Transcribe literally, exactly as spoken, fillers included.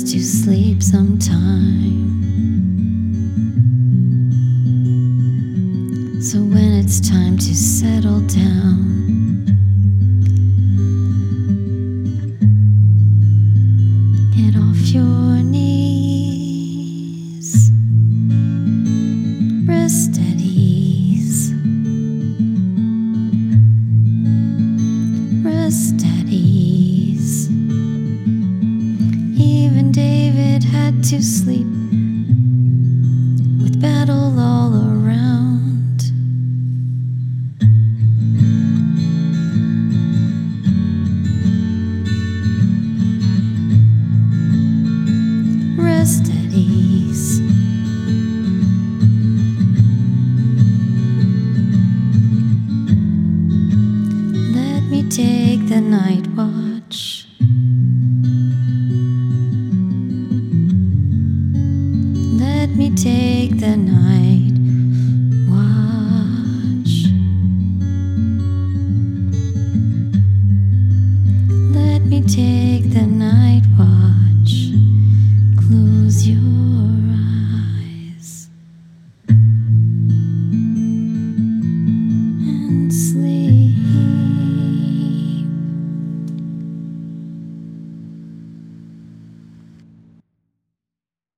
to sleep sometime. So when it's time to settle down, get off your knees, rest at ease, rest at ease. Even David had to sleep with battle all around. Rest at ease. Let me take the night watch.